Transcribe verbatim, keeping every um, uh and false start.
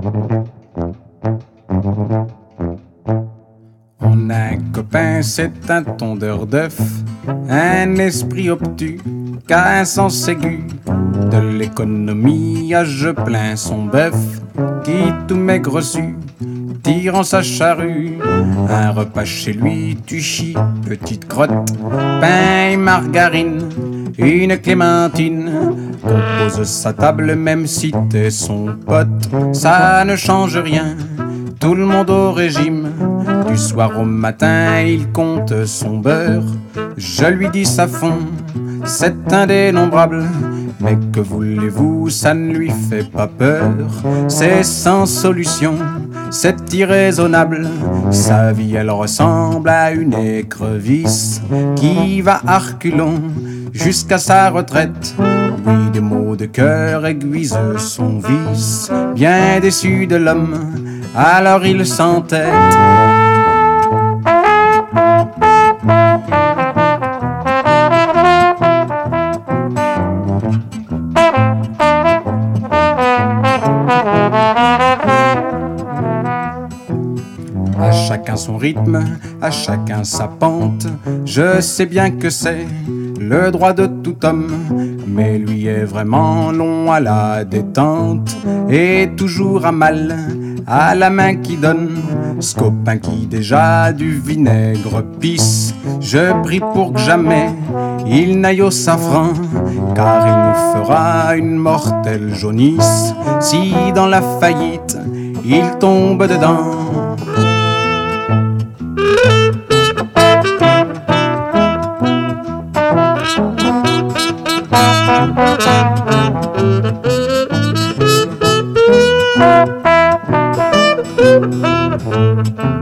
On a un copain, c'est un tondeur d'œufs, un esprit obtus, qu'a un sens aigu de l'économie, à je plains son bœuf, qui tout maigre su, tirant sa charrue, un repas chez lui, tu chies, petite crotte, pain et margarine, une clémentine, compose sa table même si t'es son pote, ça ne change rien, tout le monde au régime, du soir au matin il compte son beurre, je lui dis ça fond, c'est indénombrable, mais que voulez-vous, ça ne lui fait pas peur, c'est sans solution, c'est irraisonnable, sa vie elle ressemble à une écrevisse qui va à reculons jusqu'à sa retraite. Oui, des mots de cœur aiguisent son vice, bien déçu de l'homme, alors il s'entête. À chacun son rythme, à chacun sa pente, je sais bien que c'est le droit de tout homme, mais lui est vraiment long à la détente, et toujours à mal, à la main qui donne, ce copain qui déjà du vinaigre pisse, je prie pour que jamais il n'aille au safran, car il nous fera une mortelle jaunisse, si dans la faillite il tombe dedans. Thank you.